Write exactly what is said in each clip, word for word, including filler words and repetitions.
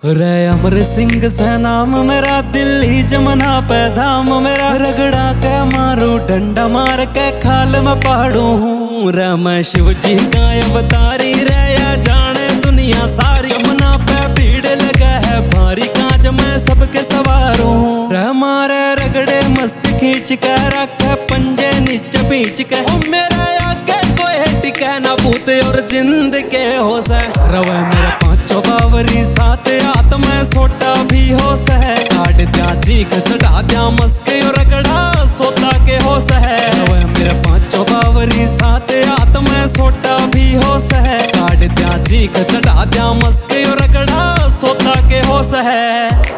रे अमर सिंह से नाम मेरा, दिल्ली जमना पे धाम मेरा। रगड़ा के मारू डंडा मार के खाल में पहाड़ू हूँ। रे मैं शिव जी का अवतारी रे, या जाने दुनिया सारी। जमना पे भीड़ लगा है भारी, कांच में सबके सवार हूँ। रे मारे रगड़े मस्त खींच के रखे पंजे नीचे बीच के। ओ मेरा आगे कोई टिके ना, भूत और जिंद के होश है। रवे मेरे पांचों बावरी साथ हाथ में सोटा भी होश है। काट दिया चीख चढ़ा दिया मस्के और रगड़ा सोता के होश है। रवे मेरे पांचों बावरी साथ हाथ में सोटा भी होश है। काट दिया चीख चढ़ा दिया मस्के और रगड़ा सोता के होश है।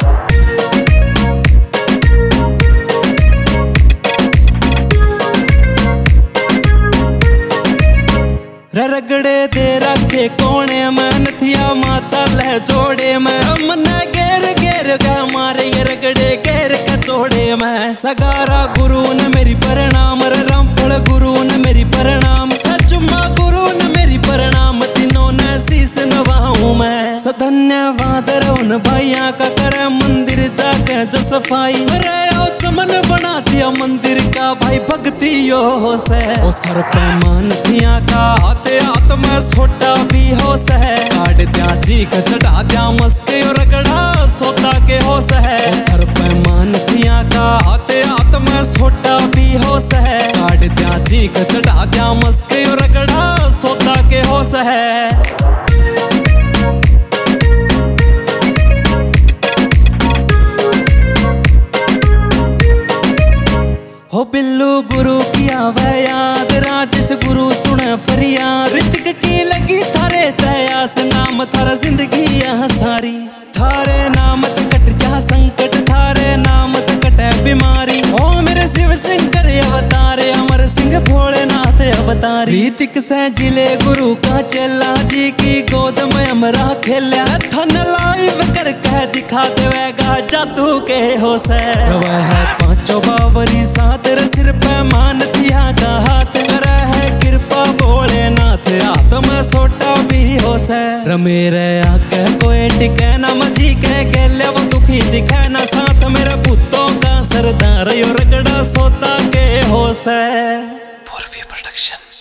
रगड़े दे रखे कोने में नथिया माचा ले जोड़े में। मन्ने घेर घेर के मारे ये रगड़े घेर के जोड़े में। सगारा गुरु ने मेरी प्रणाम, रामफल गुरु ने मेरी प्रणाम। सचुमा गुरु ने मेरी प्रणाम, तीनों ने शीश नवाऊं मैं। सधन्यवाद उन भैया का करे मंदिर जाके जो सफाई। रे ओ चमन बना दिया मंदिर का भाई भक्ति यो से। ओ सर पे मान थिया का हाथ हाथ में छोटा भी होश है। काट दिया चीख चढ़ा दिया मस्के और रगड़ा सोता के होश है। ओ सर पे मान थिया का हाथ हाथ में छोटा भी होश है। काट दिया चीख चढ़ा दिया मस्के और रगड़ा सोता के होश है। हो बिल्लू गुरु की आवे याद, राजेश गुरु सुने फरियाद। ऋतिक की लगी थारे तयास, नाम थारा जिंदगी यह सारी। थारे नाम त कट जा संकट, थारे नाम त कटे बीमारी। ओ मेरे शिव शंकर अवतारे, अमर सिंह भोलेनाथ अवतारी। ऋतिक से जिले गुरु का चेला, जी की गोद में अमरा खेला। थन लाइव करके दिखा देवेगा जादू के होश है। वह पांचों बावरी साथ सिर पे मान थिया का हाथ। करे है कृपा भोलेनाथ, हाथ में सोटा भी होश है। मेरे आगे कोई टिके ना, मजी के गेले वो दुखी दिखे ना। साथ मेरे भूतों का सरदार यो रगड़ा सोता के होश है। पूर्वी प्रोडक्शन।